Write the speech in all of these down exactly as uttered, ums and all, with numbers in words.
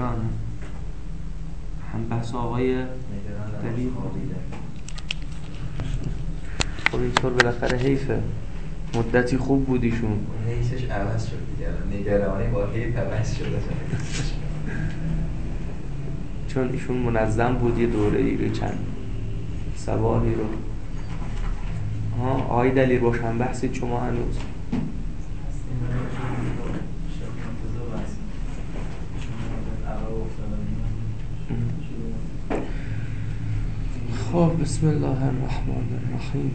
نگرانه. هم بحث آقای دلیل خب اینطور بالاخره حیفه، مدتی خوب بودیشون، حیثش عوض شد دیگه، نگرانی با حیف عوض شده چون ایشون منظم بود یه دوره ای رو چند سوالی رو. ها آقای دلیل باش هم بحثید شما هنوز؟ خب بسم الله الرحمن الرحیم.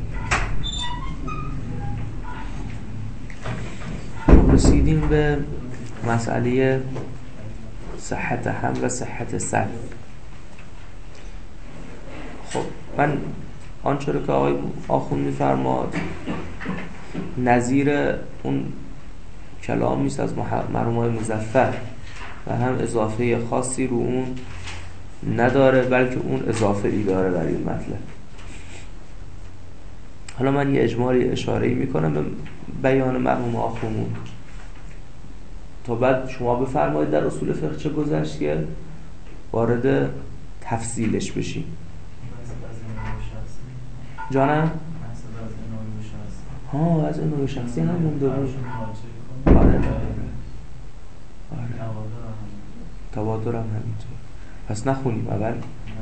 رسیدیم به مسئله صحت حمل و صحت صرف. خب من آنچه رو که آقای آخوند می‌فرماد نظیر اون کلام نیست از مرحوم مظفر و هم اضافه خاصی رو اون نداره، بلکه اون اضافه ای داره برای این مطلب. حالا من یه اجمالی اشاره‌ای میکنم به بیان مرحوم آخوند تا بعد شما بفرمایید در اصول فقه چه گذشت که وارد تفصیلش بشیم. جانم؟ ها از این نوع شخصی هم مونده بود. آره آره تبادر هم همینطور. پس نخونیم اول.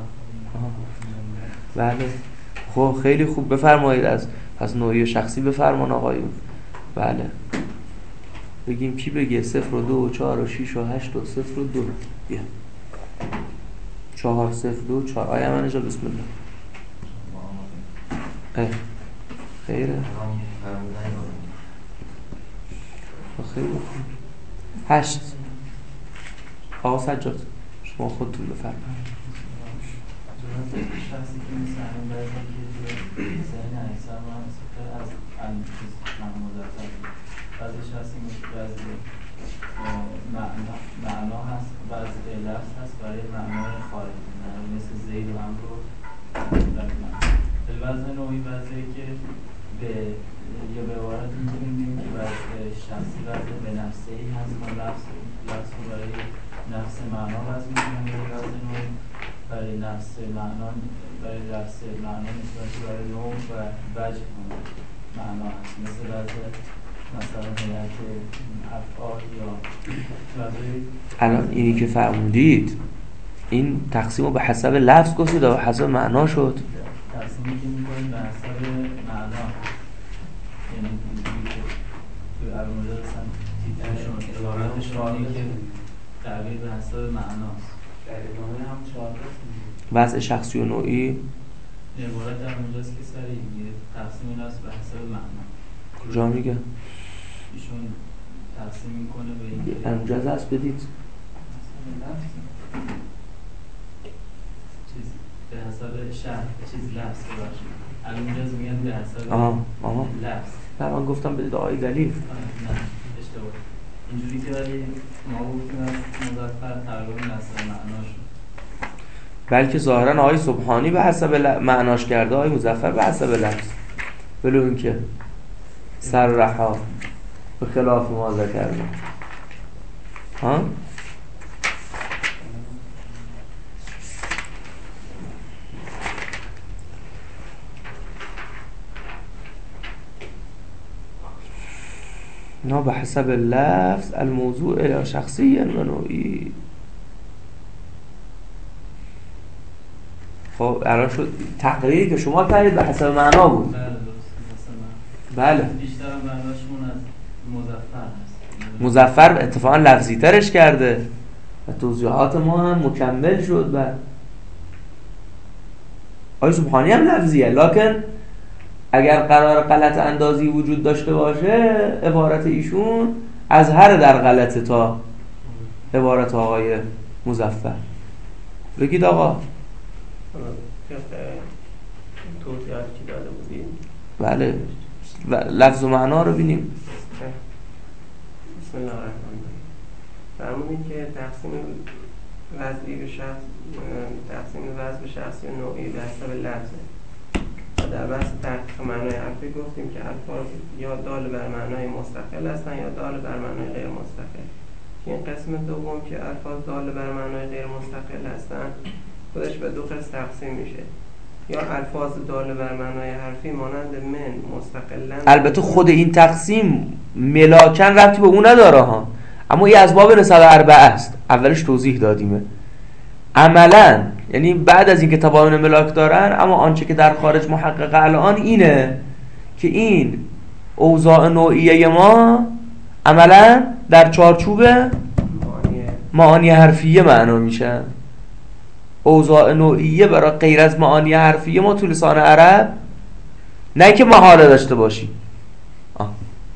بله خب خیلی خوب بفرمایید از از نوعی شخصی بفرمان آقایون. بله بگیم کی بگه؟ صفر و دو و چهار و شیش و هشت و صفر و دو. بیا چهار صفر دو چهار. آیا من اینجا بسم الله. اه خیره خیلی خوب. هشت آقا سجاد شما خودتون بفرمایید. شخصی که مثل همین برزن که ذهن اکثر ما هم سفر از انچیز مدرسه بعضی شخصی مثل بعضی معنا هست، بعضی لفظ هست برای معنای خارجی، مثل زید و هم رو بعضی نوعی بعضی که به یا به عبارت می‌گیم که بعضی شخصی بعضی به نفسه ای هست و لفظ لفظ برای نفس معنا بعضی می‌گیم بعضی نوعی برای نفس معنا برای لفظ معنا نسبت برای نوع و وجه معنا هست، مثل بعضی مثلا هیئت افعال یا بعضی. الان اینی که فرمودید این تقسیم رو به حسب لفظ گفتید و به حسب معنا شد؟ تقسیمی که می‌کنید به حسب معنا، یعنی توی علم‌الرجال مثلا تیترشون عبارت شعاری که تعبیر به حسب معناست. در ادامه هم چهار وضع شخصی و نوعی عبارت در مجاز که سریع میگه تقسیم این است به حسب معنا. کجا میگه؟ ایشون تقسیم میکنه به این که المجاز هست بدید چیز به حسب شرط چیز لفظ باشه. المجاز میگن به حسب آها آها لفظ. نه من گفتم بدید آقای دلیل. نه اشتباه. اینجوری که ولی ما گفتیم از مظفر تقریبا حسب معنا شد. بلکه ظاهرا آقای سبحانی به حسب ل... معناش کرده، آقای مظفر به حسب لفظ، ولو اینکه صرحا به خلاف ما ذکرده. ها نه به حسب لفظ الموضوع الى شخصی و نوعی. خب الان شد تقریری که شما کردید به حسب معنا بود. بله درست. بله بیشتر معناشون از مظفر هست. مظفر اتفاقا لفظی ترش کرده و توضیحات ما هم مکمل شد. و آقای سبحانی هم لفظیه، لکن اگر قرار غلط اندازی وجود داشته باشه عبارت ایشون از هر در غلطه تا عبارت آقای مظفر. بگید آقا. توضیحاتی که داده بودیم بله لفظ و معنا رو بینیم. بسم الله الرحمن الرحیم. فرمودیم که تقسیم وضعی به شخص تقسیم وضع به شخصی و نوعی به حسب لفظه. و در بحث تحقیق معنای حرفی گفتیم که الفاظ یا دال بر معنای مستقل هستن یا دال بر معنای غیر مستقل. این قسم دوم که الفاظ داله بر معنای غیر مستقل هستن خودش به دو قسم تقسیم میشه. یا الفاظ داله بر معنای حرفی مانند من مستقلا. البته خود این تقسیم ملاکن ربطی به اون نداره ها، اما این از باب نسب اربعه است، اولش توضیح دادیمه. عملا یعنی بعد از اینکه تباین ملاک دارن، اما آنچه که در خارج محقق الان اینه که این اوضاع نوعیه ما عملا در چارچوب معانی حرفیه معنا میشن. اوضاع نوعیه برای غیر از معانی حرفیه ما تو لسان عرب نه که محاله داشته باشیم. آه.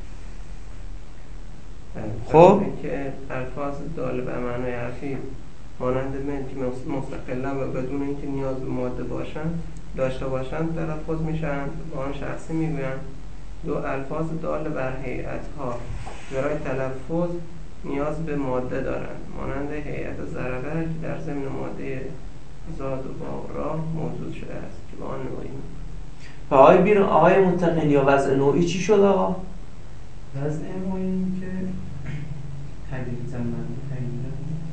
خب که الفاظ داله بر معنای حرفی مانند من که مستقلا و بدون اینکه نیاز به ماده باشن داشته باشن تلفظ میشن، با آن شخصی میگوین. دو الفاظ داله بر هیئت ها برای تلفظ نیاز به ماده دارند، مانند هیئت ضربه که در ضمن ماده زاد و با را موجود شده است که با آن نوعی. و آقای بیرون آقای منتقین یا وضع نوعی چی شد آقا؟ وضع نوعی که تغییر زمان تغییر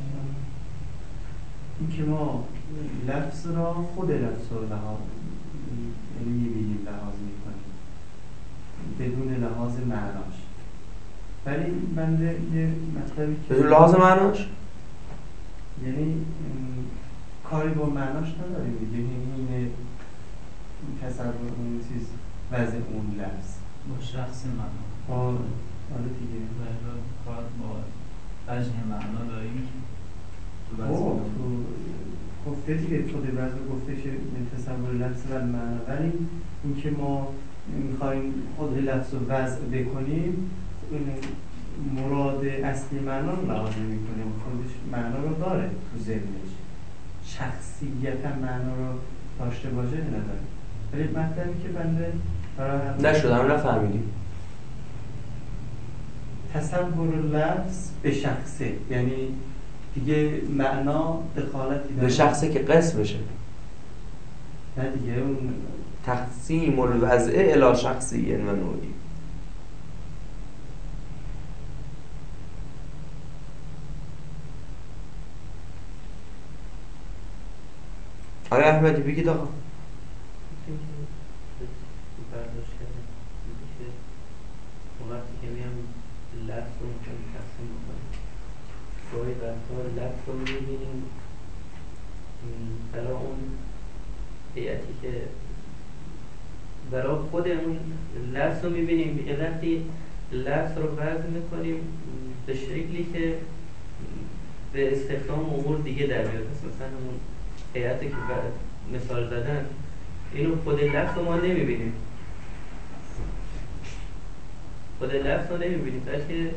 این که ما لفظ را خود لفظ را لحاظ یعنی میبینیم لحاظ میکنیم بدون لحاظ معناش. ولی بنده یه مطلبی که بدون لحاظ معناش یعنی کاری با معناش نداریم دیگه، این تصور اون چیز وضع اون لفظ با شخص معنا حالا دیگه کار با وجه معنا داریم تو وضع تو گفته دیگه خود وضع گفته که تصور لفظ و معنا، ولی اینکه ما میخوایم خود لفظ و وضع بکنیم مراد اصلی معنا رو لحاظ میکنیم، خودش معنا رو داره تو ذهنش، شخصیت معنا رو داشته باشه نداره. ولی مطلبی که بنده برای نشد هم نفهمیدیم تصور لفظ به شخصه، یعنی دیگه معنا دخالتی داره به شخصه که قسم بشه، نه دیگه اون تقسیم الوضع الی شخصی و نوعی. آقای احمدی بگید آقا. برداشت کردم که وقتی که میم لفظ رو میتونیم تقسیم بکنیم، گاهی وقتا لفظ رو میبینیم برای اون هیئتی که برای خود اون لفظ رو میبینیم که وقتی لفظ رو وضع میکنیم به شکلی که به استخدام امور دیگه در بیاد. مثلا اون هیئتی که مثال زدن اینو خود لفظ رو ما نمیبینیم، خود لفظ رو نمیبینیم بلکه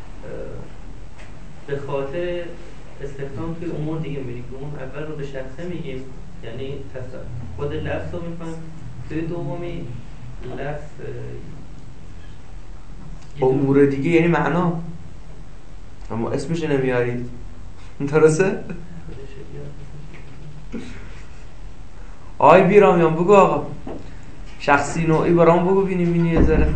به خاطر استخدام توی امور دیگه میبینیم که اون اول رو به شخصه میگیم، یعنی خود لفظ رو میکنیم، توی دومی لفظ امور دیگه یعنی معنا، اما اسمش نمیارید. درسته؟ آقای بیرامیان بگو آقا، شخصی نوعی برام بگو بینیم بینی یه ذره.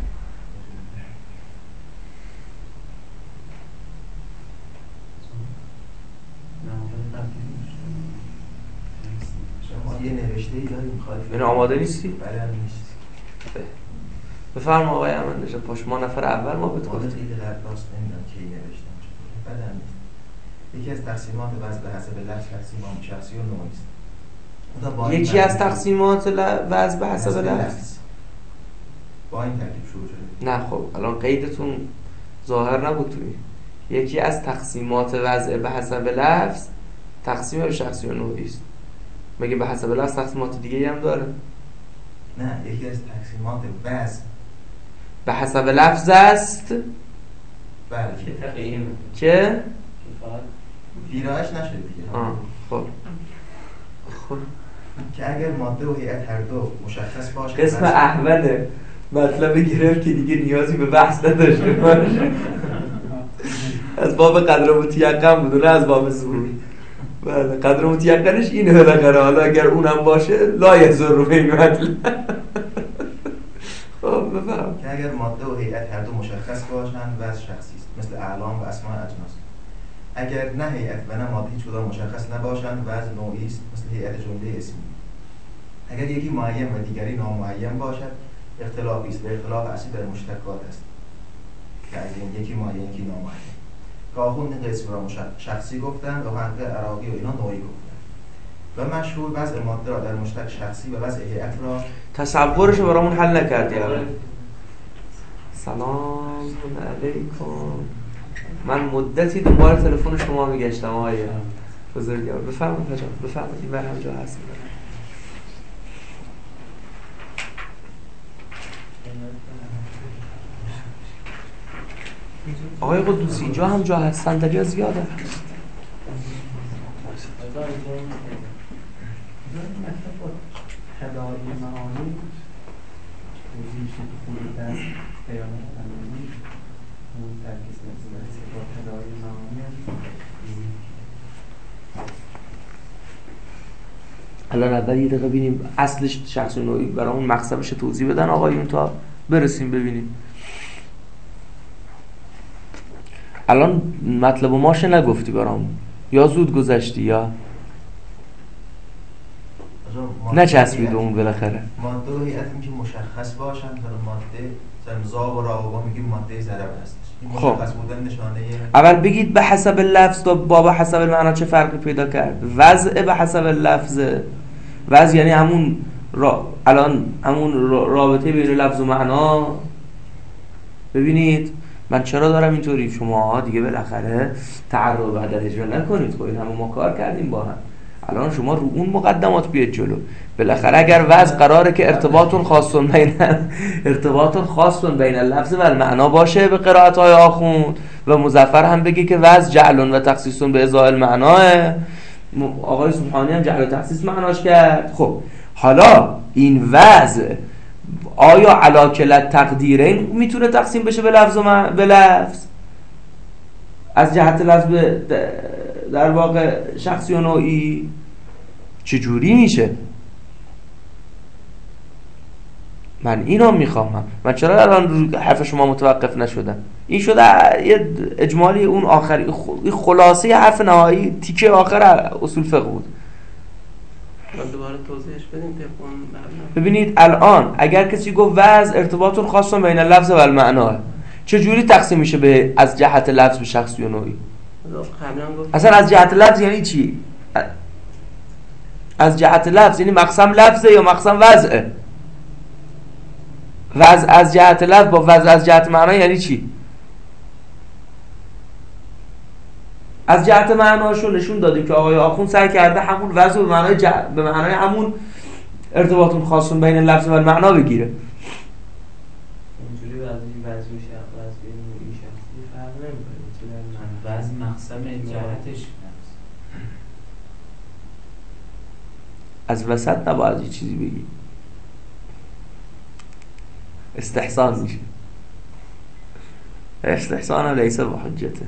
شما یه نوشته‌ای داریم خواهی این آماده نیستی؟ بله نیست. بفرما آقای احمد نژاد پاش، ما نفر اول ما بهت آماده گفتیم. خیلی راست نمیدونم کی نوشتم چطور. بله نیست. یکی از تقسیمات وضع به حسب لفظ تقسیم شخصی و نوعی است. یکی از تقسیمات وضع به حسب لفظ با این ترتیب شروع شده. نه خب الان قیدتون ظاهر نبود توی یکی از تقسیمات وضع به حسب لفظ تقسیم به شخصی و نوعی است. مگه به حسب لفظ تقسیمات دیگه هم داره؟ نه، یکی از تقسیمات وضع به حسب لفظ است. بله که تقسیم که ویرایش نشده دیگه. آه خب خب که اگر ماده و هیئت هر دو مشخص باشه قسم احوله مطلب گرفت که دیگه نیازی به بحث نداشته باشه. از باب قدر متیقن بود نه از باب ظهور. بله قدر متیقنش اینه بالاخره، حالا اگر اونم باشه لا یضر به این مطلب. خب بفهم که اگر ماده و هیئت هر دو مشخص باشن وضع شخصی است، مثل اعلام و اسماء اجناس. اگر نه هیئت و نه ماده هیچ کدام مشخص نباشند وضع نوعی است، مثل هیئت جمله اسمی. اگر یکی معین و دیگری نامعین باشد اختلافی است و اختلاف اصلی در مشتقات است که از این یکی معین یکی نامعین. که آخوند این قسم را شخصی گفتند و حق عراقی و اینا نوعی گفتند. و مشهور وضع ماده را در مشتق شخصی و وضع هیئت را تصورش رو برامون حل نکردی اول. سلام علیکم. من مدتی دنبال تلفن شما میگشتم آقای بزرگوار. بفرمایید حاجی، بفرمایید این بر همجا هست. آقای قدوسی اینجا هم جا هست، صندلی‌ها زیاده هست. هدایای معانی توضیح میشه که خود از قیامت علمی اون ترکیز نزدیک با هدایای معانی الان اول یه دقیقه ببینیم اصلش شخص نوعی برای اون مقصدش توضیح بدن آقایون تا برسیم ببینیم. الان مطلب ماشه نگفتی برام یا زود گذشتی یا نچسبید اون بالاخره. ماده و هیئت که مشخص باشن، مثلا ماده مثلا زا و را و میگیم ماده ضرب هستش. این مشخص بودن نشانه. اول بگید به حسب لفظ و با به حسب المعنا چه فرقی پیدا کرد. وضع به حسب لفظ، وضع یعنی همون را... الان همون رابطه بین لفظ و معنا. ببینید من چرا دارم اینطوری، شما دیگه بالاخره تعرض بعد اجرا نکنید. خب این همه ما کار کردیم با هم، الان شما رو اون مقدمات بیاد جلو. بالاخره اگر وضع قراره که ارتباطون خاصون بین ارتباطون خاصون بین اللفظ و المعنا باشه به قرائت های آخوند و مظفر هم بگه که وضع جعلون و تخصیصون به ازای المعناه، آقای سبحانی هم جعل و تخصیص معناش کرد. خب حالا این وضع آیا علا کلت تقدیرین میتونه تقسیم بشه به لفظ و مع... به لفظ از جهت لفظ به در واقع شخصی و نوعی چجوری میشه؟ من اینو میخوام. من چرا الان حرف شما متوقف نشدم؟ این شده یه اجمالی اون آخری، خلاصه حرف نهایی تیکه آخر اصول فقه بود. دوباره توضیحش بدیم. ببینید الان اگر کسی گفت وضع ارتباطون خاص بین لفظ و المعنا، چجوری تقسیم میشه به از جهت لفظ به شخصی و نوعی؟ اصلا از جهت لفظ یعنی چی؟ از جهت لفظ یعنی مقسم لفظه یا مقسم وضعه؟ وضع از جهت لفظ با وضع از جهت معنا یعنی چی؟ از جهت معناشو نشون دادیم که آقای آخوند سعی کرده همون وضع به معنای جه... به معنای همون ارتباطون خاصون بین لفظ و معنا بگیره. اینجوری وضعی وضعی شخص وضعی نوعی شخصی فرق نمی‌کنه. وضع مقسم جهتش از وسط نباید یه چیزی بگی، استحسان میشه. استحسان لیس بحجته.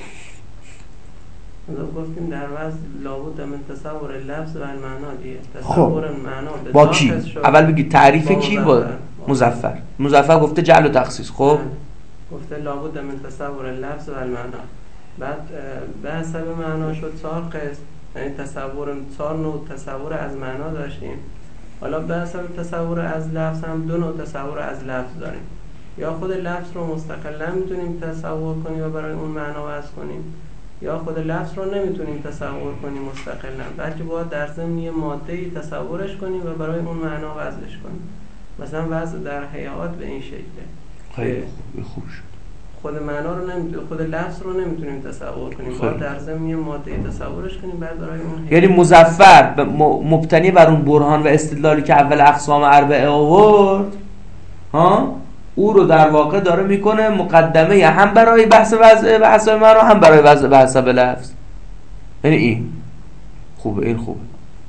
گفتیم در وضع لابد من تصور لفظ و المعنا دیگه. تصور معنا با کی؟ اول بگی تعریف کی؟ با مظفر. مظفر گفته جعل و تخصیص. خب گفته لابد من تصور لفظ و المعنا. بعد به حسب معنا شد چهار قسم، یعنی تصور چهار نوع تصور از معنا داشتیم. حالا به حسب تصور از لفظ هم دو نوع تصور از لفظ داریم. یا خود لفظ رو مستقلا میتونیم تصور کنیم و برای اون معنا وضع کنیم، یا خود لفظ رو نمیتونیم تصور کنیم مستقلا، بلکه باید در ضمن یه ماده‌ای تصورش کنیم و برای اون معنا وضعش کنیم. مثلا وضع در هیئات به این شکله. خیلی خوب شد. خود معنا رو نمیتونیم، خود لفظ رو نمیتونیم تصور کنیم، باید در ضمن یه ماده‌ای تصورش کنیم بعد برای اون یعنی مظفر مبتنی بر اون برهان و استدلالی که اول اقسام اربعه آورد، ها او رو در واقع داره میکنه مقدمه هم برای بحث وضع به حسب معنا هم برای وضع به حسب لفظ. یعنی این خوبه، این خوبه.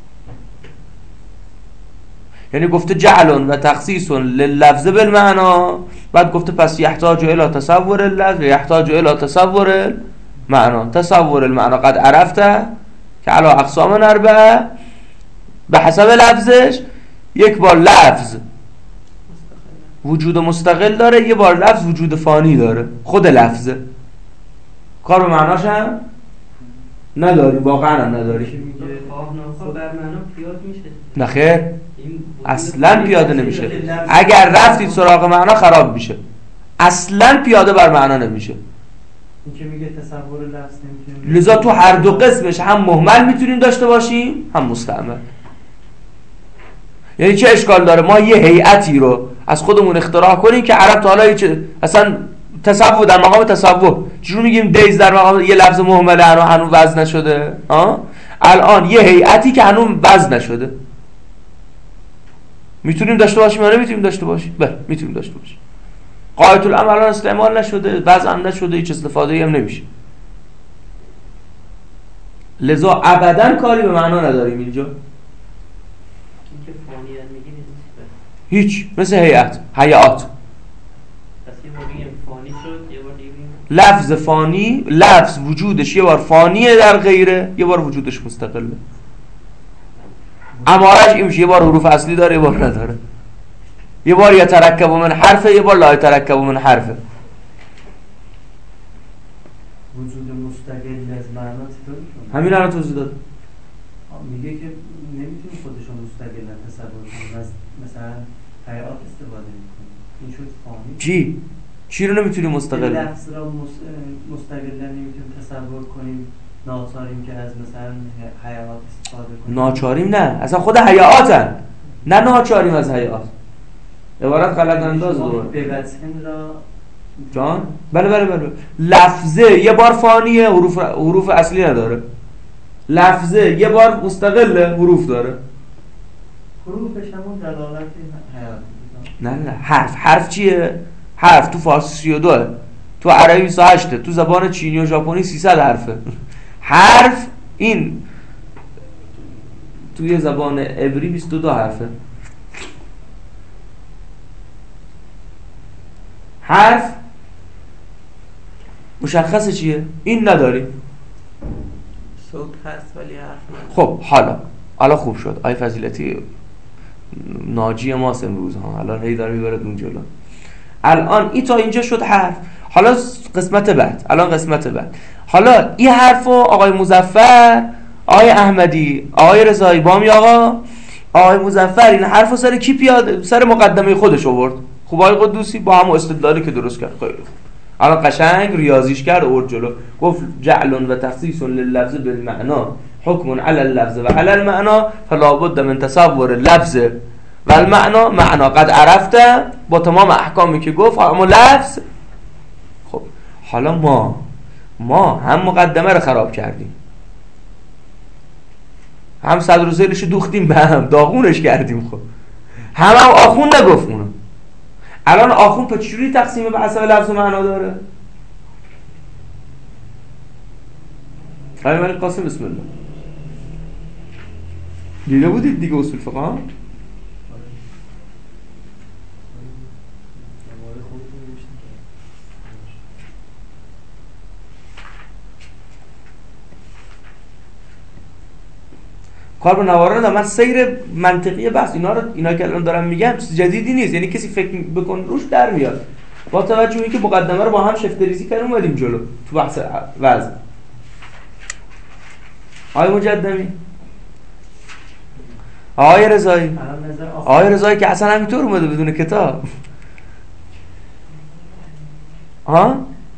یعنی گفته جعلون و تخصیصون لللفظ بالمعنا، بعد گفته پس یحتاج الی تصور اللفظ و یحتاج الی تصور المعنا. تصور المعنا قد عرفته که علی اقسام اربعه به حسب لفظش یک بار لفظ وجود مستقل داره، یه بار لفظ وجود فانی داره، خود لفظه. کار به معناش هم نداریم، واقعا هم نداریم. میگه خواه ناخواه بر معنا پیاد میشه. نه خیر، این وجود اصلا پیاده نمیشه. لفظ- اگر رفتید سراغ معنا خراب میشه. اصلا پیاده بر معنا نمیشه. این که میگه تصور لفظ نمیتونیم، لذا تو هر دو قسمش هم مهمل میتونیم داشته باشیم هم مستعمل. یعنی چه اشکال داره ما یه هیئتی رو از خودمون اختراع کنیم که عرب تا حالا هیچ اصلا تصور در مقام تصور چجوری میگیم دیز در مقام یه لفظ مهمله هنوز هنوز وزن نشده ها؟ الان یه هیئتی که هنوز وزن نشده میتونیم داشته باشیم یا نمیتونیم داشته باشیم؟ بله میتونیم داشته باشیم. قاعدة الامر الان استعمال نشده، وزن نشده، هیچ استفاده‌ای هم نمیشه. لذا ابداً کاری به معنا نداریم اینجا. این که فانیت میگی نیست. هیچ، مثل هیئت، هیئات. پس یه بار بگیم فانی شد، یه بار دیگه بگیم لفظ فانی، لفظ وجودش یه بار فانیه در غیره، یه بار وجودش مستقله. امارش این میشه، یه بار حروف اصلی داره، یه بار نداره. یه بار یترکب من حرفه، یه بار لا یترکب من حرفه. وجود مستقل از معنا چطور میشه؟ همین الان توضیح داد. میگه که نمیتونی خودشون مستقلا تصور کنیم، از مثلا حیات استفاده میکنیم. این شد فانی. چی؟ چی رو نمیتونی مستقل؟ لفظ را مس- مستقلا نمیتونیم تصور کنیم، ناچاریم که از مثلا حیات استفاده کنیم. ناچاریم نه، اصلا خود حیاتن، نه ناچاریم از حیات. عبارت غلط انداز بود. به وجهن را جان؟ بله بله بله. لفظه یه بار فانیه، حروف حروف اصلی نداره. لفظه یه بار مستقله، حروف داره. حروفش همون دلالت حیات. نه نه حرف حرف چیه؟ حرف تو فارسی سی و دوه، تو عربی بیست و هشته، تو زبان چینی و ژاپنی سیصد حرفه. حرف این توی زبان عبری بیست و دو حرفه. حرف مشخصه چیه؟ این نداریم. صوت هست ولی حرف نه. خب حالا حالا خوب شد. آی فضیلتی ناجی ماست امروز ها، الان هی داره میبرد اون جلو. الان این تا اینجا شد حرف. حالا قسمت بعد، الان قسمت بعد. حالا این حرفو آقای مظفر، آقای احمدی، آقای رضایی بامی آقا، آقای مظفر این حرفو سر کی پیاده؟ سر مقدمه خودش آورد. خب آقای قدوسی با هم استدلالی که درست کرد خیلی خوب. الان قشنگ ریاضیش کرد آورد جلو. گفت جعل و تخصیص لللفظ بالمعنا حکم علی اللفظ و علی المعنا فلا بد من تصور اللفظ و المعنا معنا قد عرفته، با تمام احکامی که گفت اما لفظ. خب حالا ما ما هم مقدمه رو خراب کردیم، هم صدر و ذیلش دوختیم به هم، داغونش کردیم. خب هم هم آخون نگفت اونو. الان آخون پا چجوری تقسیم به حسب لفظ و معنا داره؟ آقای ملک قاسم بسم الله. دیده بودید دیگه اصول فقه ها؟ کار به نوارا ندارم. من سیر منطقی بحث اینا رو اینا که الان دارم میگم چیز جدیدی نیست. یعنی کسی فکر بکن روش در میاد. با توجه به اینکه مقدمه رو با هم شفت ریزی کردیم اومدیم جلو تو بحث وزن. آقای مجدمی، آقای رضایی، آقای رضایی که اصلا همینطور اومده بدون کتاب. ها؟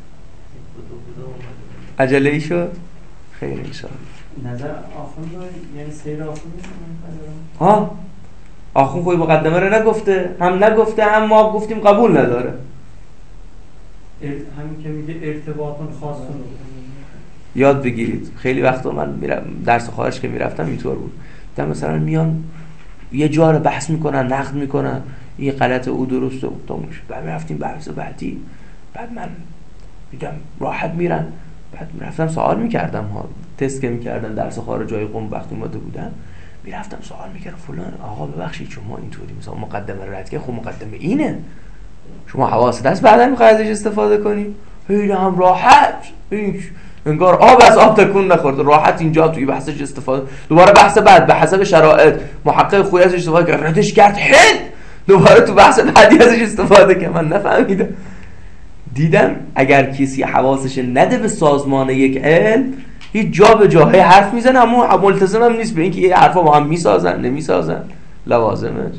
عجله ای شد؟ خیر انشاءالله. نظر آخوند رو یعنی سیر آخوند رو ها؟ آخوند خوی مقدمه رو نگفته، هم نگفته هم ما گفتیم قبول نداره. همین که میگه ارتباطون خاصون یاد بگیرید. خیلی وقتا من میرم درس خارج که میرفتم اینطور بود. در مثلا میان یه جا رو بحث میکنن، نقد میکنن، این غلط او درسته او تا میشه. بعد میرفتیم بحث بعدی. بعد من میگم راحت میرن. بعد میرفتم سوال میکردم ها، تست که میکردن درس خارج جای قم وقتی اومده بودم، میرفتم سوال میکردم فلان آقا ببخشید شما اینطوری مثلا مقدمه رو رد کردید، خب مقدمه اینه، شما حواست هست بعدا میخواید ازش استفاده کنی. خیلی هم راحت، هیچ انگار آب از آب تکون نخورد، راحت اینجا توی بحثش استفاده. دوباره بحث بعد به حسب شرایط محقق خوی ازش استفاده کرد، ردش کرد هند، دوباره تو بحث بعدی ازش استفاده کرد. من نفهمیدم. دیدم اگر کسی حواسش نده به سازمان یک علم هیچ جا به جاهای حرف میزنه اما ملتزم هم نیست به اینکه یه حرفا با هم میسازن نمیسازن لوازمش.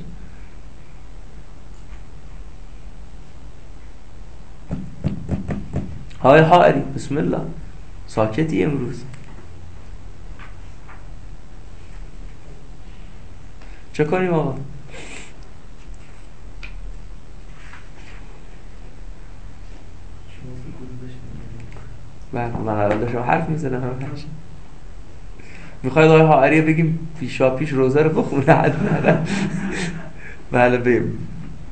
های حائری بسم الله ساکتی امروز چه کنیم آقا؟ بله من الان داشتم حرف میزنم همش میخواید آقای حائری بگیم پیشا پیش روزه رو بخونه حد بله بگیم.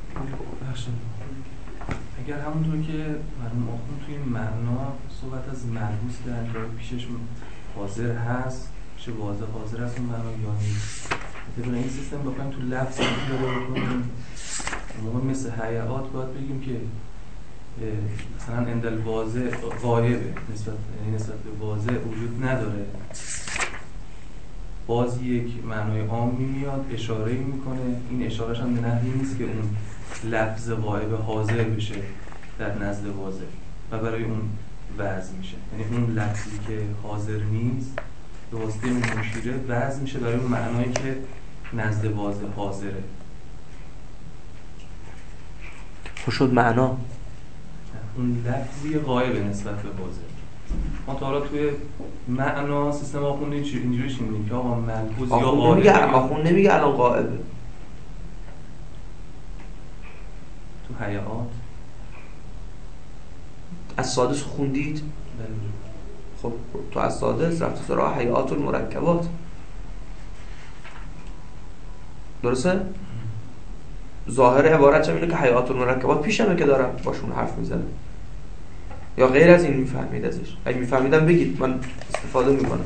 اگر همونطور که مرحوم آخوند توی معنا صحبت از ملبوس دارن که پیشش حاضر هست چه واضح حاضر هست اون معنا یا نیست طبق این سیستم بخوایم تو لفظ داره بکنیم موقع مثل حیات باید بگیم که مثلا اندل واضح غایبه نسبت یعنی نسبت به واضح وجود نداره باز یک معنای عام میاد اشاره میکنه این اشارهش هم به نحوی نیست که اون لفظ غایب حاضر بشه در نزد واضح و برای اون وضع میشه یعنی اون لفظی که حاضر نیست به واسطه اون مشیره وضع میشه برای اون معنایی که نزد واضح حاضره. خوش شد معنا اون لفظی غایب نسبت به واضح. ما تا حالا توی معنا سیستم آخوندی اینجوری شنیدیم که آقا ملحوظ یا غایب آخوند نمیگه الان غایبه تو حیات از سادس خوندید؟ خب تو از سادس رفت سراغ حیات المرکبات درسته؟ ظاهر عبارت هم اینه که حیات المرکبات پیشمه که دارم باشون حرف میزنم یا غیر از این میفهمید ازش؟ اگه میفهمیدم بگید من استفاده میکنم.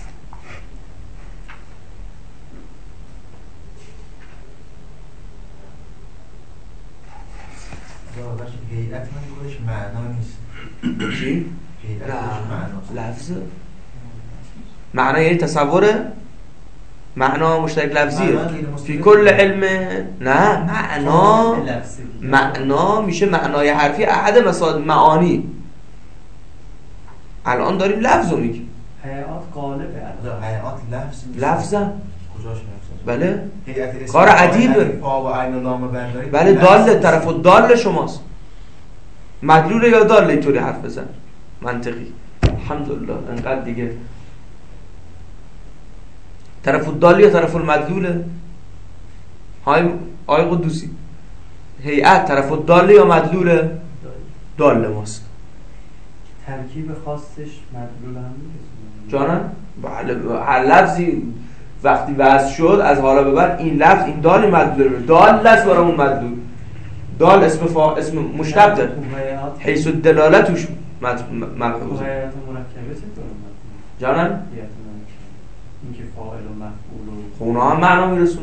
هیئت من خودش معنا نیست. چی؟ هیئت خودش معناست. لفظه؟ معنا یعنی تصوره؟ معنا مشترک لفظیه فی کل علم نه معنا معنا میشه معنای حرفی احد مساد معانی الان داریم لفظ رو میگیم حیات قالبه حیات لفظ لفظم کجاش لفظ بله هیئت کار عجیبه پا و عین و لام بنداری بله داله طرف دال شماست مدلوله یا داله اینطوری حرف بزن منطقی الحمدلله انقدر دیگه طرف الدال یا طرف المدلوله های آی قدوسی هیئت طرف الدال یا مدلوله دال ماست ترکیب خاصش مدلول هم نیست جانم بله هر لفظی وقتی وضع شد از حالا به بعد این لفظ این دال مدلوله دال است برای اون مدلول دال اسم فا اسم مشتق داره حیث الدلاله توش ملحوظه هیئت مرکبه چطور جانم اینکه فاعل و مفعول و خونا هم معنا میرسونه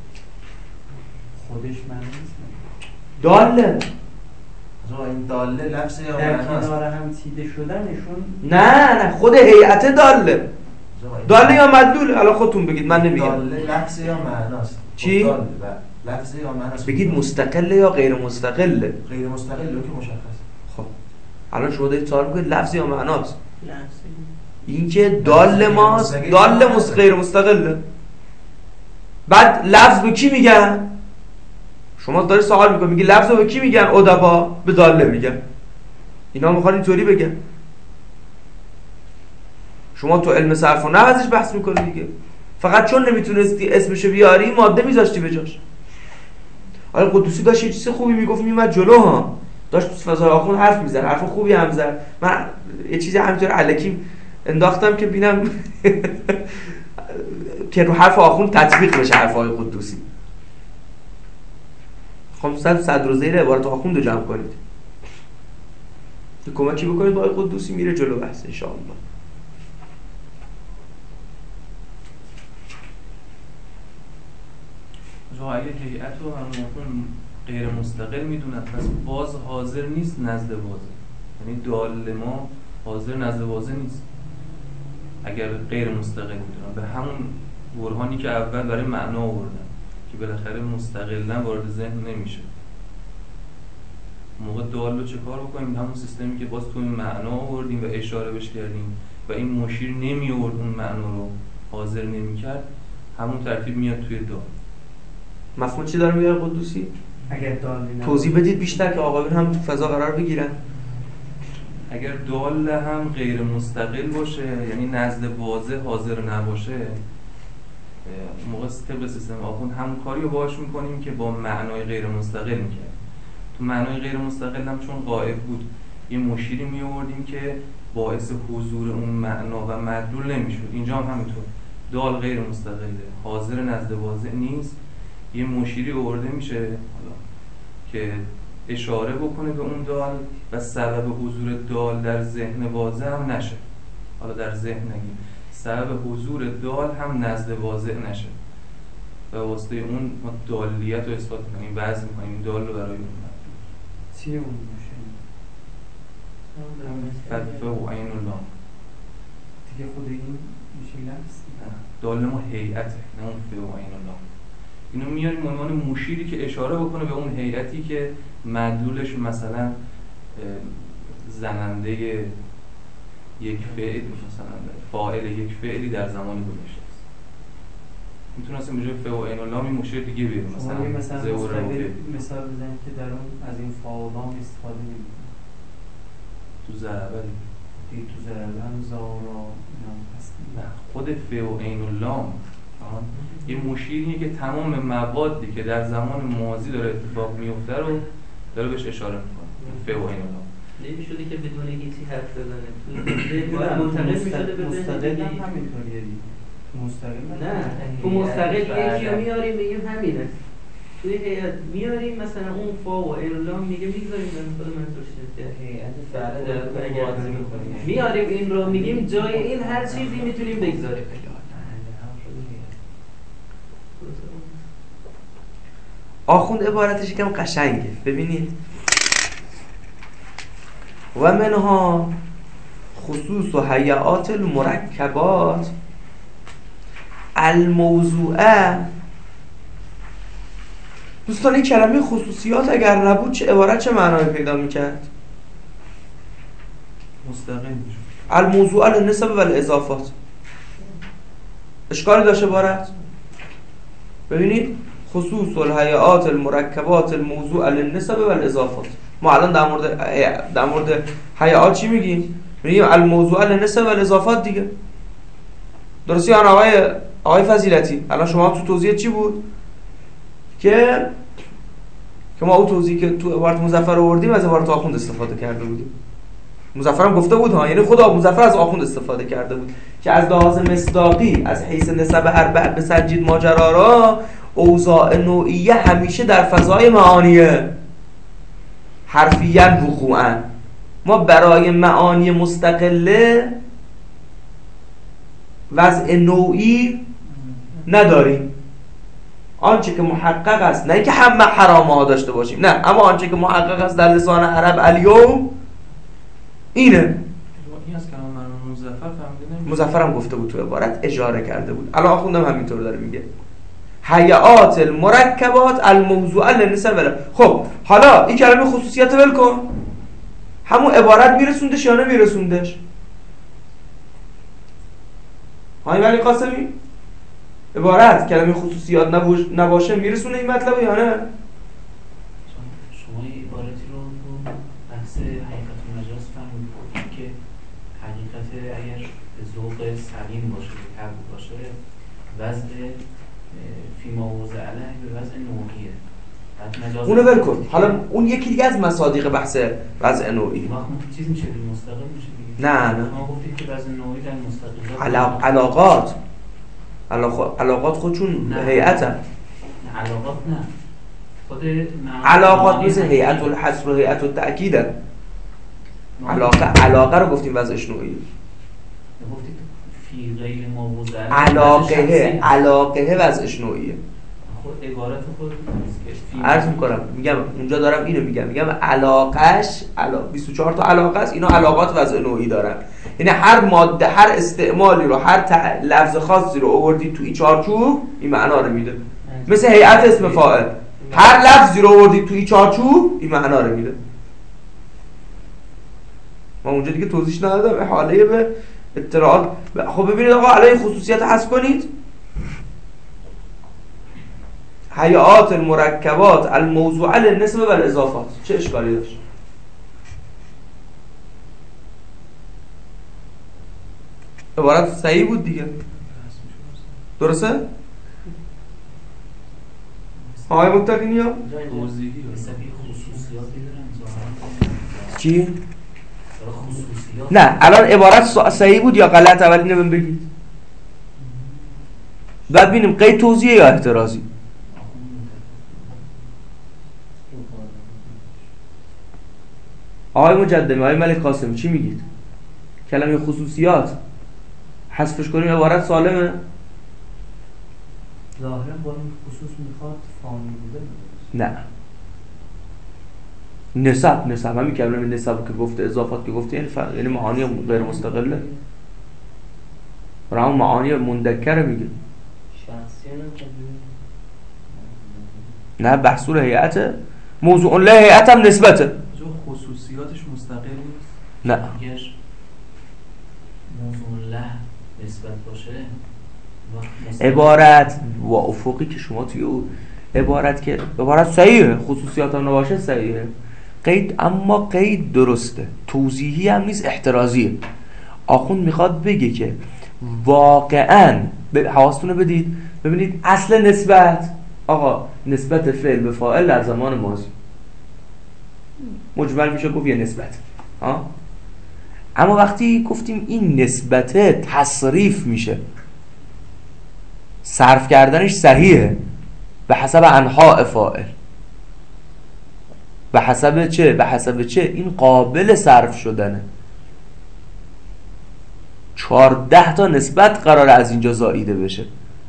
خودش معنی نیست داله آقا این داله لفظ یا در معناست کنار هم تیده شدنشون نه نه خود هیئت داله داله یا مدلوله الان خودتون بگید من نمیگم داله لفظ یا معناست چی؟ داله لفظ یا معناست بگید مستقله یا غیر مستقله غیر مستقل که مشخص خب الان شما دارید سوال میکنید لفظ یا معناست لفظی این که دال ماست دال مست غیر مستقله بعد لفظ به کی میگن شما داری سوال میکنی میگی لفظ به کی میگن ادبا به داله میگن اینا میخوان اینطوری بگن شما تو علم صرف و نحو ازش بحث میکنی دیگه فقط چون نمیتونستی اسمشو بیاری ماده میذاشتی به جاش. آقای قدوسی داشت یه چیز خوبی میگفت میومد جلو ها داشت تو فضای آخوند حرف میزد حرف خوبی هم زد من یه چیزی همینطور الکی انداختم که ببینم که رو حرف آخوند تطبیق بشه حرفای قدوسی. خب صد صد روزه ای عبارت آخوند رو جمع کنید کمکی بکنید با آقای قدوسی میره جلو بحث ان شاء الله. جا اگه هیئت رو همون غیر مستقل میدونن پس باز حاضر نیست نزد واضح یعنی دال ما حاضر نزد واضح نیست اگر غیر مستقل میدونن به همون برهانی که اول برای معنا آوردن که بالاخره مستقلا وارد ذهن نمیشه موقع دال رو چه کار بکنیم همون سیستمی که باز تو این معنا آوردیم و اشاره بهش کردیم و این مشیر نمی آورد اون معنا رو حاضر نمی کرد، همون ترتیب میاد توی دال. مفهوم چی داره میگه قدوسی؟ اگر دال توضیح بدید بیشتر که آقایون هم تو فضا قرار بگیرن. اگر دال هم غیر مستقل باشه، یعنی نزد واضح حاضر نباشه، موقع طبق سیستم آخوند همون کاری رو باهاش میکنیم که با معنای غیر مستقل میکرد. تو معنای غیر مستقل هم چون غائب بود یه مشیری میآوردیم که باعث حضور اون معنا و مدلول نمیشد. اینجا هم همینطور دال غیر مستقله، حاضر نزد واضح نیست، یه مشیری آورده میشه حالا که اشاره بکنه به اون دال و سبب حضور دال در ذهن واضح هم نشه. حالا در ذهن نگیم، سبب حضور دال هم نزد واضح نشه و واسطه اون ما دالیت رو اثبات کنیم، وضع میکنیم دال رو برای اون مدلول. چیه اون میشه؟ فتفه و عین و لام دیگه خود این میشه لفظ؟ نه، دال ما هیئته، نه اون فه و عین و لام. اینو میاریم به عنوان مشیری که اشاره بکنه به اون هیئتی که مدلولش مثلا زننده یک فعل، مثلا فاعل یک فعلی در زمان گذشته است. میتونه اصلا به جای فه و عین و لام این مشیر دیگه بیاریم، مثلا مثلا ز و ر و فه. مثال بزنید که در اون از این فا و لام استفاده نمی‌کنه. تو ضربه دیگه تو ضربه هم زارا اینا هست. نه، خود فه و عین و لام یه مشیریه که تمام موادی که در زمان ماضی داره اتفاق میفته رو داره بهش اشاره میکنه. فه و عین و لام نمی‌شده که بدون هیچی حرف بزنه. تو منطقه می‌شده به مستقل هم همینطوریه دیگه. مستقل نه، تو مستقل یکی رو میاریم میگیم همینه. توی هیئت میاریم مثلا اون فا و عین و لام میگه میذاریم در خود منظور شده. هیئت فعل داره واضح می‌کنیم. میاریم این رو میگیم جای این هر چیزی میتونیم بگذاریم. آخوند عبارتش یکم قشنگه، ببینید. و منها خصوص و هیئات المرکبات الموضوعه. دوستان این کلمه خصوصیات اگر نبود چه عبارت چه معنایی پیدا میکرد؟ مستقل میشه. الموضوع للنسب و الاضافات. اشکالی داشته عبارت؟ ببینید خصوص الهیئات المرکبات الموضوع للنسب و الاضافات. ما الان در مورد در مورد هیئات چی میگیم؟ میگیم الموضوع للنسب و الاضافات دیگه. درستی آن آقای آقای فضیلتی؟ الان شما تو توضیح چی بود؟ که که ما اون توضیحی که تو عبارت مظفر آوردیم از عبارت آخوند استفاده کرده بودیم. مظفر هم گفته بود ها، یعنی خدا مظفر از آخوند استفاده کرده بود که از لحاظ مصداقی از حیث نسب اربع بسنجید ماجرا را اوضاع نوعیه همیشه در فضای معانیه حرفیاً وقوعاً. ما برای معانی مستقله وضع نوعی نداریم. آنچه که محقق است، نه اینکه همه حرامه ها داشته باشیم، نه، اما آنچه که محقق است در لسان عرب الیوم اینه. این از کلام مرحوم مظفر فهمیده نمیشه. مظفر هم گفته بود تو عبارت اشاره کرده بود. الان آخوندم همینطور داره میگه هیئات المرکبات الموضوع للنسب. خب حالا این کلمه خصوصیت ول کن، همون عبارت میرسوندش یا نمیرسوندش؟ های ولی قاسمی عبارت کلمه خصوصیات نباشه میرسونه این مطلب یا نه؟ شما این عبارتی رو تو بحث حقیقت و مجاز فهمید که حقیقت اگر ذوق سلیم باشه که باشه وضع فیما وضع علیه به وضع نوعیه. اونو ول کن. حالا اون یکی دیگه از مصادیق بحث وضع نوعی. وقت چیز میشه به مستقل میشه دیگه. نه نه. ما گفتیم که وضع نوعی در مستقل. علاق علاقات. علاق علاقات خودشون هیئتن. علاقات نه. خود علاقات مثل هیئت الحصر و هیئت التأکیدن. علاقه علاقه رو گفتیم وضعش نوعی. گفتید فی غیر ما وضع علاقه علاقه وضعش نوعیه. خود عبارت خود عرض میکنم میگم اونجا دارم اینو میگم میگم علاقش علا... بیست و چهار تا علاقه است، اینا علاقات وضع نوعی دارن. یعنی هر ماده هر استعمالی رو هر ت... لفظ خاصی رو آوردید تو این چارچوب این معنا رو میده. مثل هیئت اسم فاعل هر لفظی رو آوردید تو این چارچوب این معنا رو میده. ما اونجا دیگه توضیح ندادم، حاله به اطلاعات. خب ببینید آقا الان خصوصیات حذف کنید، هیئات المرکبات الموضوعه للنسبه و الاضافات، چه اشکالی داشت؟ عبارت صحیح بود دیگه، درسته؟ آقای متقینی ها؟ توضیحی خصوصیاتی دارن چی؟ خصوصیات. نه الان عبارت صحیح بود یا غلط؟ اول اینو بهم بگید، بعد ببینیم قید توضیحی یا احترازی. آقای مجددی، آقای ملک قاسمی چی میگید؟ کلمه خصوصیات حذفش کنیم عبارت سالمه؟ ظاهرا با این خصوص میخواد فانی بوده. نه نسب نسب همین کلمه نسب که گفته، اضافات که گفته، یعنی فرق، یعنی معانی غیر مستقله، برای معانی مندکره میگه. نه بحثور هیئته، موضوع له هیئت هم نسبته. جو خصوصیاتش مستقل نیست؟ نه اگر موضوع له نسبت باشه عبارت و افقی که شما توی او عبارت که عبارت صحیحه، خصوصیات هم نباشه صحیحه، قید اما قید درسته، توضیحی هم نیست، احترازیه. آخوند میخواد بگه که واقعا حواستون رو بدید، ببینید اصل نسبت آقا نسبت فعل به فاعل در زمان ماضی مجمل میشه گفت یه نسبت ها؟ اما وقتی گفتیم این نسبت تصریف میشه، صرف کردنش صحیحه به حسب انحاء فاعل، به حسب چه؟ به حسب چه؟ این قابل صرف شدنه. چهارده تا نسبت قراره از اینجا زائیده بشه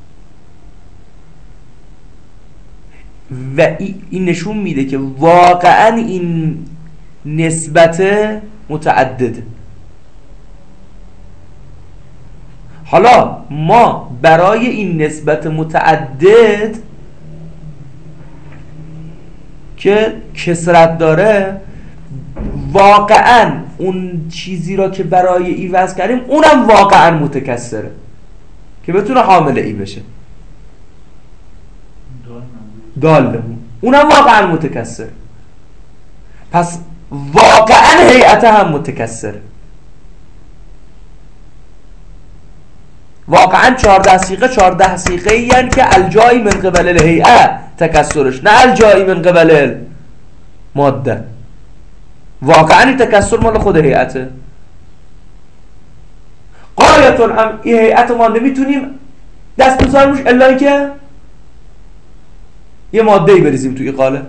و این نشون میده که واقعا این نسبت متعدده. حالا ما برای این نسبت متعدد که کسرت داره واقعا اون چیزی را که برای ای وضع کردیم اونم واقعا متکسره که بتونه حامل ای بشه، دال اونم واقعا متکسره، پس واقعا هیئت هم متکسره. واقعا چهارده سیغه چهارده سیغه یعنی که الجایی من قبل الهیئه تکسرش، نه الجایی من قبل ماده. واقعا تکسر مال خود هیئته. قایتون هم این هیئت ما نمیتونیم دست بزاریم روش الا اینکه یه ماده ای بریزیم توی قاله.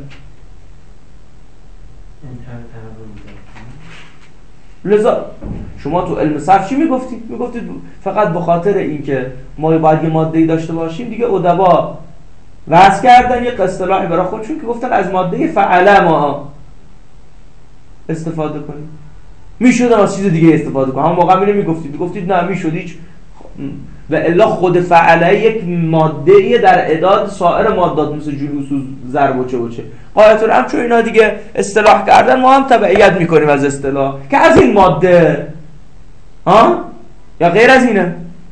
لذا شما تو علم صرف چی میگفتید؟ میگفتید فقط به خاطر اینکه ما باید یه ماده ای داشته باشیم دیگه ادبا وضع کردن یه اصطلاحی برای خودشون که گفتن از ماده فعله ما استفاده کنیم. میشد از چیز دیگه استفاده کنیم. هم موقع می نمیگفتید، میگفتید نه میشد هیچ، و الا خود فعله یک ماده ایه در اعداد سایر مادات مثل جلوس و ضرب و چه و چه. قایتون هم چون اینا دیگه اصطلاح کردن ما هم تبعیت میکنیم از اصطلاح که از این ماده ها یا غیر از اینه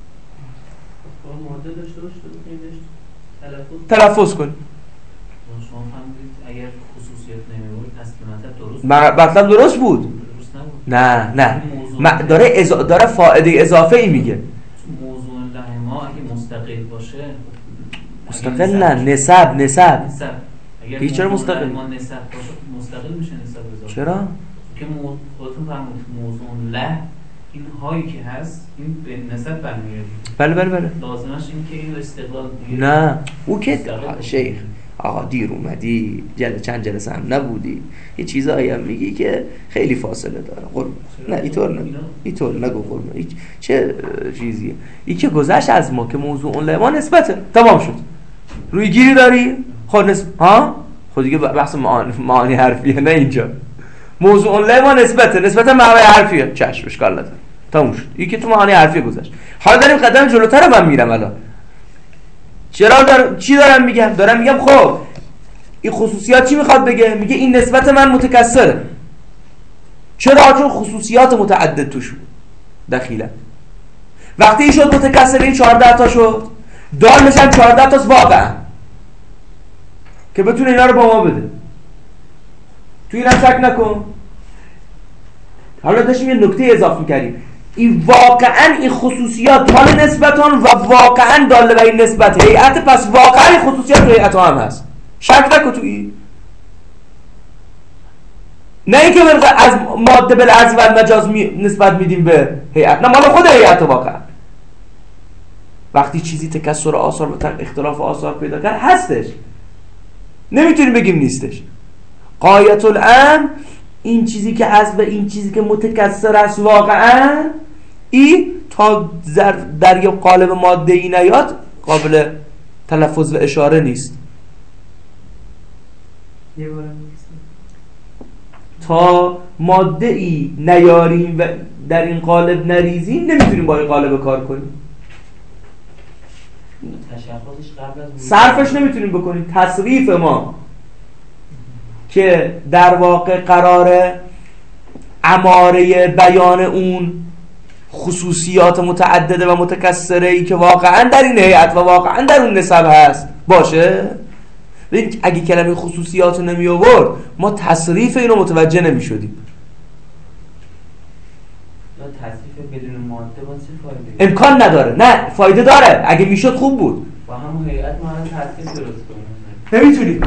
ماده داشته باشه تلفظ تلفظ کنیم. شما فهمیدید اگر خصوصیت نمیبود اصل مطلب درست مطلب درست بود؟ درست نبود. نه نه داره ازا... داره فائده اضافه ای میگه. موضوع له ما اگه مستقل باشه مستقل نه نسب نسب نسب اگر هیچ چرا مستقل ما نسب باشه مستقل میشه نسب اضافه. چرا؟ که خودتون فرمودید موضوع له این هایی که هست این به نسب برمیگرده. بله بله بله. لازمش این که این استقلال دیگه نه او که شیخ آقا دیر اومدی جل چند جلسه هم نبودی یه چیزایی هم میگی که خیلی فاصله داره. قربان نه اینطور نه اینطور نگو قربان. چه چیزیه این که گذشت از ما که موضوع اون ما نسبته تمام شد. روی گیری داری خود نسب ها خود دیگه بحث معانی, معانی حرفیه نه اینجا. موضوع اون ما نسبته نسبت معنی حرفیه چشم اشکال نداره تموم شد. این که تو معانی حرفیه گذشت. حالا داریم قدم جلوتر من میرم الان. چرا دار... چی دارم میگم؟ دارم میگم خب این خصوصیات چی میخواد بگه؟ میگه این نسبت من متکسره. چرا؟ چون خصوصیات متعدد توش دخیله. وقتی این شد متکسر این چهارده تا شد، دالش هم چهارده تاست واقعا که بتونه اینا رو با ما بده. تو این هم شک نکن. حالا داشتیم یه نکته اضافه می‌کردیم، این واقعا این خصوصیات مال نسبتان و واقعا داله بر این نسبت هیئت، پس واقعا این خصوصیات تو هیئت هم هست، شک نکن تو این. نه اینکه از ماده بالعرض و مجاز می... نسبت میدیم به هیئت، نه مال خود هیئت واقعا. وقتی چیزی تکسر آثار و اختلاف آثار پیدا کرد هستش، نمیتونیم بگیم نیستش. غایت الامر این چیزی که هست و این چیزی که متکسر است واقعا، این تا در یه قالب ماده ای نیاد قابل تلفظ و اشاره نیست. یه بار نیست تا ماده ای نیاریم و در این قالب نریزیم نمیتونیم با این قالب کار کنیم. تشخصش قبل از صرفش نمیتونیم بکنیم. تصریف ما که در واقع قراره اماره بیان اون خصوصیات متعدده و متکثره ای که واقعا در این هیئت و واقعا در اون نسب هست باشه. ببین اگه کلمه خصوصیات رو نمی آورد ما تصریف اینو متوجه نمی شدیم. تصریف بدون ماده با چه فایده؟ امکان نداره. نه فایده داره، اگه میشد خوب بود. با همون هیئت ما الان تصریف درست کنیم نمیتونی.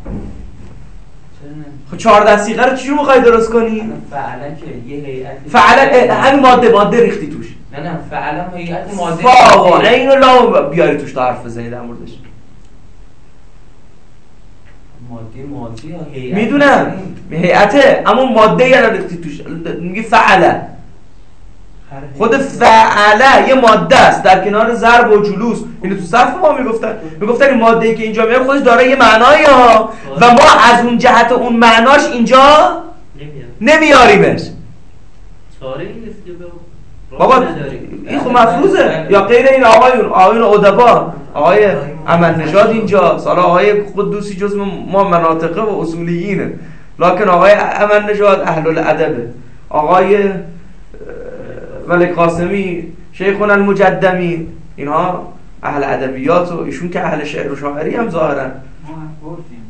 خب چهارده صیغه رو چجوری می‌خوای درست کنی؟ فعلا که یه هیئت فعلا همین ماده ماده ریختی توش. نه نه فعلا هیئت ماده واقعا اینو لا بیاری توش تا حرف بزنی در موردش. ماده ماده یا هیئت؟ میدونم هیئته، اما ماده یا ریختی توش. میگی فعلا، خود فعله یه ماده است در کنار ضرب و جلوس. اینو تو صرف ما میگفتن میگفتن این ماده‌ای که اینجا میاد خودش داره یه معنایی ها و ما از اون جهت اون معناش اینجا نمیاریمش. چاره این نیست که بابا این خب مفروضه. یا غیر این آقایون آقایون ادبا، آقای امن نژاد اینجا، سالا آقای قدوسی جزء ما مناطقه و اصولیینه، لکن آقای امن نژاد اهل الادبه، آقای ملک قاسمی شیخون المجدمی اینها اهل ادبیات و ایشون که اهل شعر و شاعری هم ظاهرن. ما هم گفتیم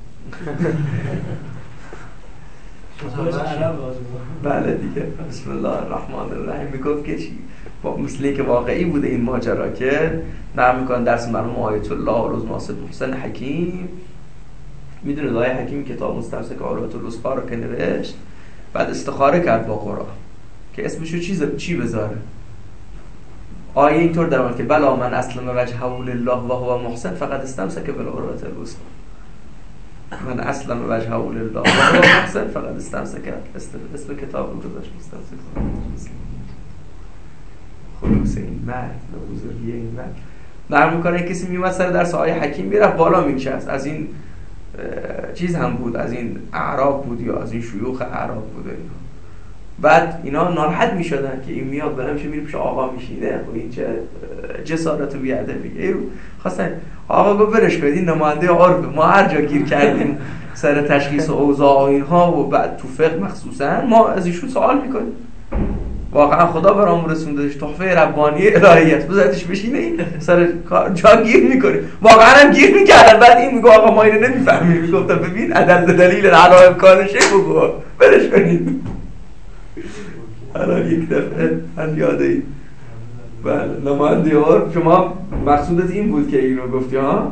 بله دیگه. بسم الله الرحمن الرحیم. میگفت که چی؟ با مثلی که واقعی بوده این ماجرا که نقل میکنن درس مرحوم آیت الله روز ناصر محسن حکیم. میدونه آیه حکیم کتاب مستمسک آلات الوثقا رو که نوشت، بعد استخاره کرد با قرآن که اسمشو چیز چی بذاره. آیه اینطور در مورد که بلا من اسلم وجهه لله و هو محسن فقط استمسک بالعروة الوثقی. من اسلم وجهه لله و هو محسن فقط استمسک، اسم کتاب رو گذاشت مستمسک. خلوص این مرد و بزرگی این مرد. نرم میکنه کسی میومد سر درس آیه حکیم میرفت بالا میچست، از این چیز هم بود، از این اعراب بود یا از این شیوخ اعراب بود اینا. بعد اینا ناراحت میشدن که این میاد بالا میشه میره پیش آقا میشینه و این چه جسارت و بی‌ادبی. خواستن آقا گفت برش کنید این نماینده عرف، ما هر جا گیر کردیم سر تشخیص اوضاع و اینها و بعد تو فقه مخصوصا ما از ایشون سوال میکنیم. واقعا خدا برامون رسوندهش تحفه ربانی الهیت، بذارتش بشینه این سر جا گیر میکنه. واقعا هم گیر میکردن. بعد این میگه آقا ما اینو نمیفهمیم. میگفتم ببین عدد دلیل علا امکانشه بگو برش کنید. الان یک دفعه من یاده این بله نماینده عرف شما مقصودت این بود که اینو گفتی ها؟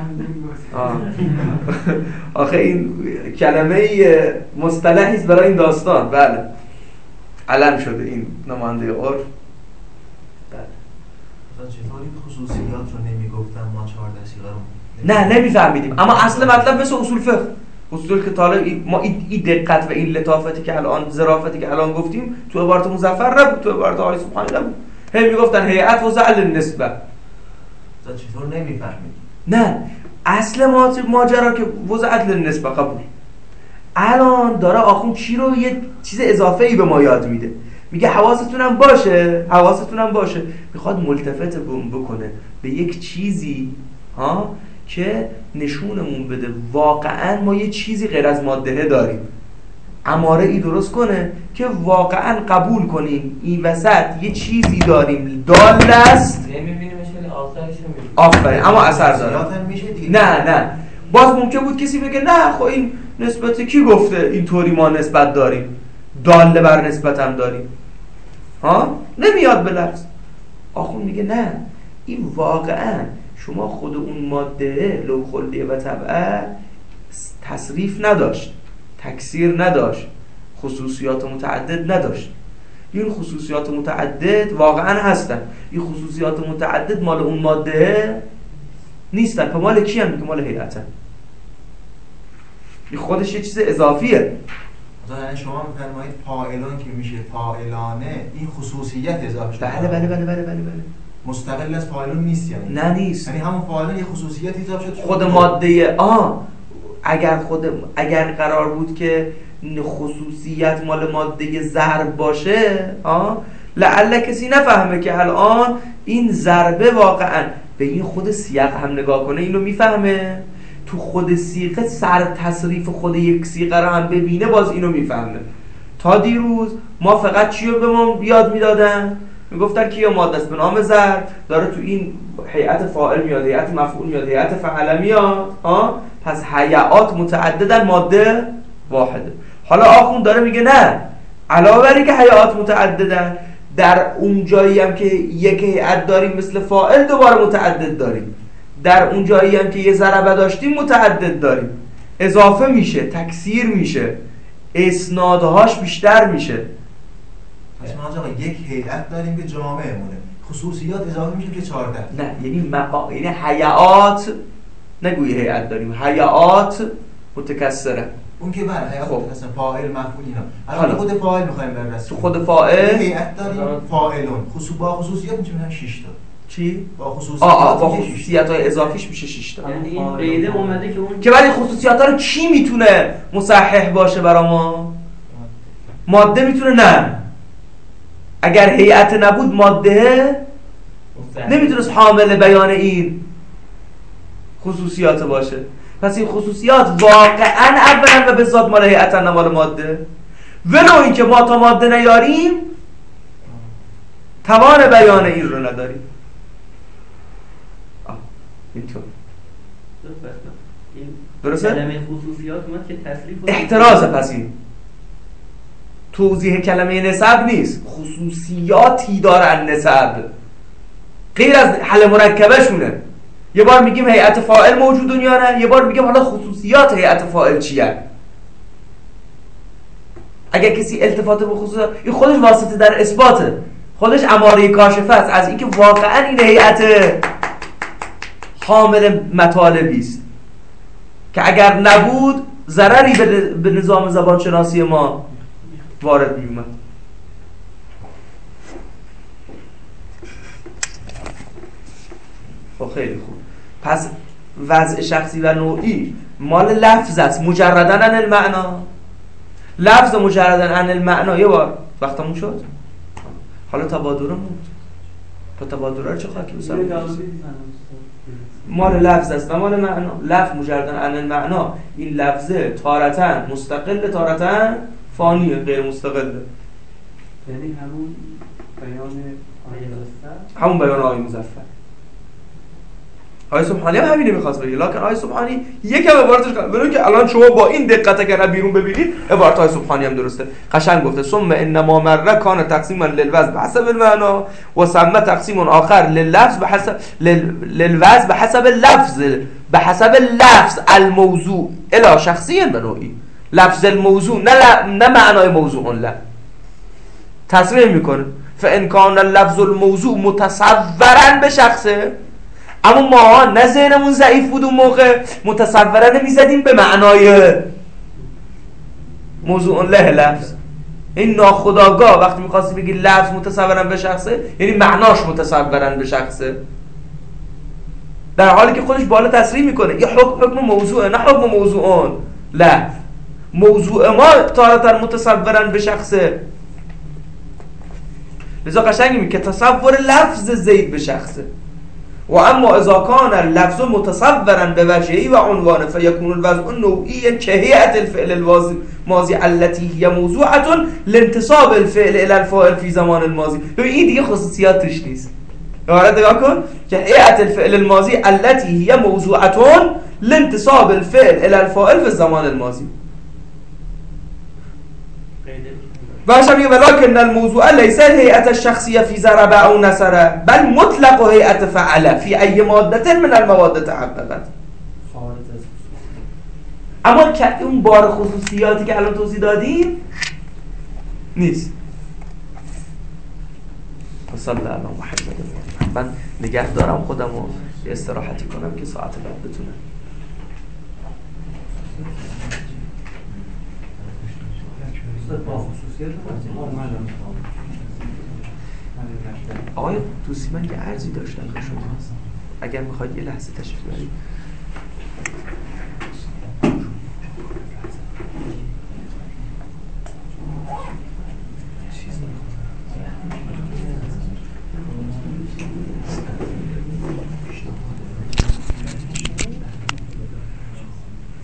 آخه این کلمه مصطلحی است برای این داستان. بله علم شده این نماینده عرف. بله چطوری خصوصیات رو نمیگفتن ما چهارده صیغه رو نه نمیفهمیدیم، اما اصل مطلب مثل اصول فقه اصول که طالب ما این دقت و این لطافتی که الان ظرافتی که الان گفتیم تو عبارت مظفر نبود، تو عبارت آقای سبحانی نبود. هی میگفتن هیئت و زعل نسبه. چطور نمیفهمید؟ نه اصل ماجرا که وضعت للنسبه قبول. الان داره آخون چی رو یه چیز اضافه ای به ما یاد میده، میگه حواستونم باشه حواستونم باشه میخواد ملتفت بکنه به یک چیزی ها که نشونمون بده واقعا ما یه چیزی غیر از ماده داریم. اماره ای درست کنه که واقعا قبول کنیم این وسط یه چیزی داریم دال است. نمیبینیمش ولی آثارش رو میبینیم. آفرین، اما اثر داره. زیادن میشه دیگه. نه نه باز ممکن بود کسی بگه نه خب این نسبت کی گفته اینطوری ما نسبت داریم، داله بر نسبت هم داریم، ها نمیاد به لفظ. آخون میگه نه این واقعا شما خود اون ماده لو خلیه و طبعه تصریف نداشت، تکثیر نداشت، خصوصیات متعدد نداشت. این خصوصیات متعدد واقعا هستن، این خصوصیات متعدد مال اون ماده نیستن. پس مال کی هم؟ که مال هیئتن. این خودش یه چیز اضافیه. مثلا شما میفرمایید فاعلان که میشه فاعلانه، این خصوصیت اضافه شده. بله بله بله بله بله بله. مستقل از فاعلون نیست یعنی. نه نیست. یعنی همون فاعلان یه خصوصیت اضافه شده. خود ماده آ اگر خود اگر قرار بود که خصوصیت مال ماده ضرب باشه آ لعل کسی نفهمه که الان این ضربه واقعا به این خود سیاق هم نگاه کنه اینو میفهمه، تو خود سیغه سر تصریف خود یک سیغه رو هم ببینه باز اینو میفهمه. تا دیروز ما فقط چی رو به ما یاد میدادن؟ میگفتن که یه ماده است به نام ضرب داره تو این هیئت فاعل میاد، هیئت مفعول میاد، هیئت فعل میاد ها، پس هیئات متعددن ماده واحده. حالا آخوند داره میگه نه، علاوه بر اینکه هیئات متعددن در اون جایی هم که یک هیئت داریم مثل فاعل دوباره متعدد داریم، در اون جایی هم که یه ضربه داشتیم متعدد داریم، اضافه میشه، تکثیر میشه، اسنادهاش بیشتر میشه. پس ما آقا یک هیئت داریم که جامعمونه، خصوصیات اضافه میشه که چهارده. نه یعنی مقا... یعنی هیئات، نگوی هیئت داریم، هیئات متکثره. اون که بله هیئات خب. متکثر، فاعل مفعول اینا. حالا الان خود فاعل میخوایم بررسیم. تو خود فاعل هیئت داریم فاعلون، خصوص با خصوصیات میشه شش تا. چی؟ با خصوصیات آه آه با خصوصیات های اضافیش میشه شش تا. یعنی این قیده اومده که اون که ولی خصوصیات ها رو کی میتونه مصحح باشه برا ما؟ ماده میتونه؟ نه. اگر هیئت نبود ماده نمیتونست حامل بیان این خصوصیات باشه. پس این خصوصیات واقعا اولا و به ذات مال هیئت نه مال ماده. ولو اینکه ما تا ماده نیاریم توان بیان این رو نداریم. آه اینطور درسته؟ کلمه خصوصیات اومد که تصریف احتراز. پس این توضیح کلمه نسب نیست، خصوصیاتی دارن نسب غیر از حل مرکبه شونه. یه بار میگیم هیئت فاعل موجودون یا نه، یه بار میگیم حالا خصوصیات هیئت فاعل چیه. اگر کسی التفات به خصوصیات، این خودش واسطه در اثباته، خودش اماره کاشفه است از اینکه واقعا این هیئت حامل مطالبی است که اگر نبود ضرری به نظام زبانشناسی ما وارد می اومد. خب خیلی خوب. پس وضع شخصی و نوعی مال لفظ است مجردن عن المعنا. لفظ مجردن عن المعنا یه بار وقتمون شد. حالا تبادرمون تا تبادره رو چه خاکی بسر مال لفظ است و مال معنا. لفظ مجردن عن المعنا، این لفظه تارتن مستقل تارتن فانیه غیر مستقله. یعنی همون بیان آیه مظفر، همون بیان آیه مظفر. آیه سبحانی هم همینه میخواست بگه، لکن آیه سبحانی یکم عبارتش ببینید که الان شما با این دقت اگر بیرون ببینید عبارت آیه سبحانی هم درسته. قشنگ گفته ثم انما مر کان تقسیما للوزن بحسب المعنا و ثم تقسیم آخر لللفظ بحسب للوزن بحسب اللفظ بحسب اللفظ الموضوع الی شخصی و نوعی. لفظ الموضوع نه نه معنای موضوع لا تصریح میکنه. فان کان اللفظ الموضوع متصورا به شخصه، اما ما نه ذهنمون ضعیف بود اون موقع متصوره نمیزدیم به معنای موضوع له لفظ. این ناخودآگاه وقتی میخواستی بگی لفظ متصورا به شخصه یعنی معناش متصورا به شخصه، در حالی که خودش بالا تصریح میکنه یه حکم حکم موضوعه نه حکم موضوعان. لا موضوع ما تارتا متصورا به شخصه. لذا قشنگ میگه که تصور لفظ زید به شخصه و اما اذا کان اللفظ متصورا بوجهه و عنوانه فیکون الوضع النوعی كهيئة الفعل الماضی التي هي موضوعة لانتصاب الفعل الى الفاعل في زمان الماضی. ببین این دیگه خصوصیات توش نیست. عبارت نگاه کن كهيئة الفعل الماضی التي هي موضوعة لانتصاب الفعل الى الفاعل في الزمان الماضي. باشم میگه ولكن الموضوع ليس الهيئة الشخصية في ضرب او نصر بل مطلق هيئة فعل في اي مادة من المواد تحققت. اما که اون بار خصوصیاتی که الان توضیح دادیم نیست. صلی الله علی محمد. من نگه دارم خودم و استراحتی کنم که ساعت بعد بتونم. با خصوصیت آقای توسی من یه عرضی داشتم به شما، اگر میخواید یه لحظه تشریف بیارید.